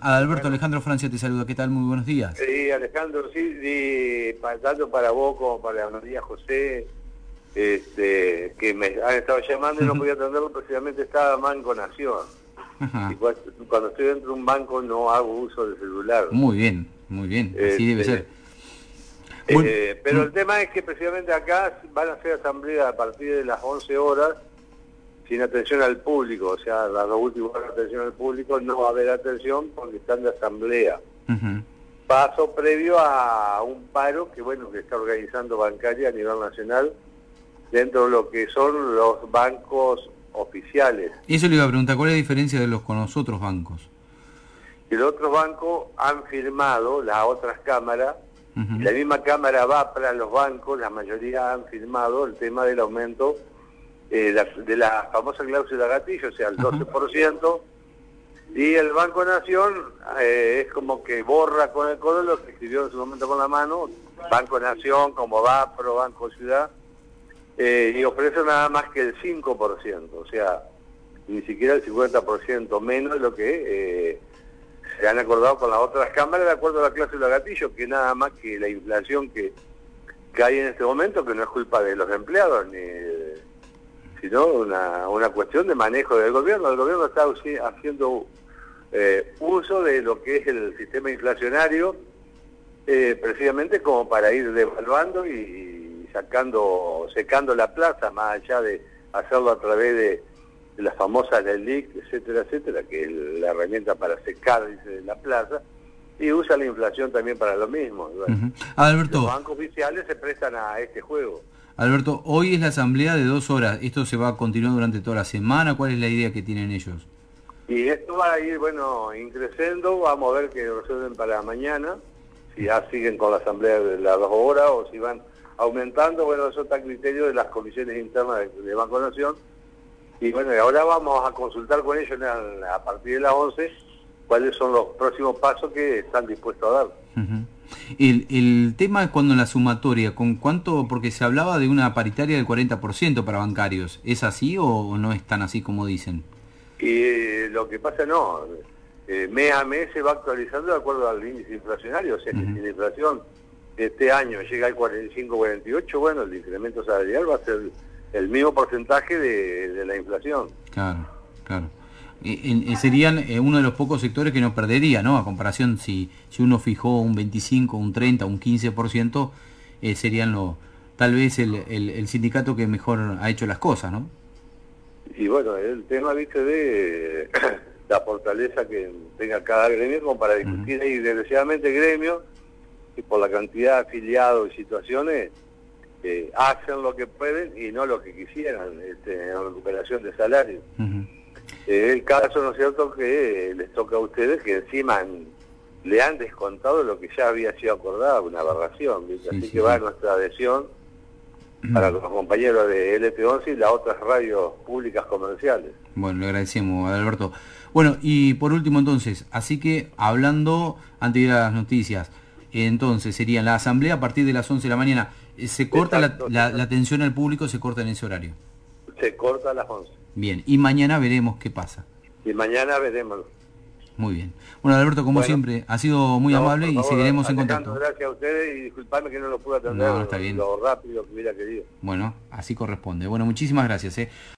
Adalberto, Alejandro Francia te saluda, ¿qué tal? Muy buenos días. Sí, Alejandro, sí, tanto para vos como para María José, que me han estado llamando y no podía atenderlo, precisamente estaba Banco Nación. Y Ajá. cuando estoy dentro de un banco no hago uso del celular. Muy bien, así debe ser. Este, Bueno, pero el tema es que precisamente acá van a hacer asamblea a partir de las 11 horas, sin atención al público, o sea, las dos últimas horas de atención al público no va a haber atención porque están de asamblea. ujú. Paso previo a un paro que está organizando Bancaria a nivel nacional dentro de lo que son los bancos oficiales. Eso le iba a preguntar, ¿cuál es la diferencia de los con los otros bancos? Y los otros bancos han firmado, las otras cámaras, y Ujú. la misma cámara va para los bancos, la mayoría han firmado el tema del aumento de la famosa cláusula gatillo, o sea, el Ajá. 12%, y el Banco Nación es como que borra con el codo lo que escribió en su momento con la mano, Banco Nación, como Bapro, Banco Ciudad, y ofrece nada más que el 5%, o sea, ni siquiera el 50% menos de lo que se han acordado con las otras cámaras de acuerdo a la cláusula gatillo, que nada más que la inflación que hay en este momento, que no es culpa de los empleados, sino una cuestión de manejo del gobierno. El gobierno está haciendo uso de lo que es el sistema inflacionario, precisamente como para ir devaluando y secando la plaza, más allá de hacerlo a través de las famosas LELIQ, etcétera, que es la herramienta para secar, dice, la plaza, y usa la inflación también para lo mismo. Bueno, Ujú. los Adalberto, bancos oficiales se prestan a este juego. Alberto, hoy es la asamblea de 2 horas. ¿Esto se va a continuar durante toda la semana? ¿Cuál es la idea que tienen ellos? Y esto va a ir, increciendo, vamos a ver que resuelven para mañana, si ya siguen con la asamblea de las 2 horas o si van aumentando, eso está a criterio de las comisiones internas de Banco Nación. Y ahora vamos a consultar con ellos a partir de las 11 cuáles son los próximos pasos que están dispuestos a dar. Ujú. El tema es cuando en la sumatoria, ¿con cuánto? Porque se hablaba de una paritaria del 40% para bancarios. ¿Es así o no es tan así como dicen? Y lo que pasa mes a mes se va actualizando de acuerdo al índice inflacionario, o sea que Ujú. si la inflación de este año llega al 45-48, el incremento salarial va a ser el mismo porcentaje de la inflación. Claro, claro. Serían uno de los pocos sectores que no perdería, ¿no? A comparación, si uno fijó un 25, un 30, un 15%, serían tal vez el sindicato que mejor ha hecho las cosas, ¿no? Y el tema, de la fortaleza que tenga cada gremio como para discutir ahí, desgraciadamente el gremio, y por la cantidad de afiliados y situaciones, hacen lo que pueden y no lo que quisieran en recuperación de salario. Ujú. El caso, ¿no es cierto?, que les toca a ustedes que encima le han descontado lo que ya había sido acordado, una aberración, ¿viste? Sí, Así sí, que va sí. nuestra adhesión para los compañeros de LP11 y las otras radios públicas comerciales. Bueno, le agradecemos, Alberto. Bueno, y por último entonces, así que hablando antes de ir a las noticias, entonces sería la asamblea a partir de las 11 de la mañana. ¿Se corta Exacto, la atención al público, se corta en ese horario? se corta a las 11. Bien, y mañana veremos qué pasa. Y mañana veremos. Muy bien. Bueno, Alberto, como Bueno, siempre, ha sido muy no, amable por y favor, seguiremos en Alejandro, contacto. gracias a ustedes y disculpadme que no lo pude atender No, está bien. lo rápido que hubiera querido. Bueno, así corresponde. Bueno, muchísimas gracias.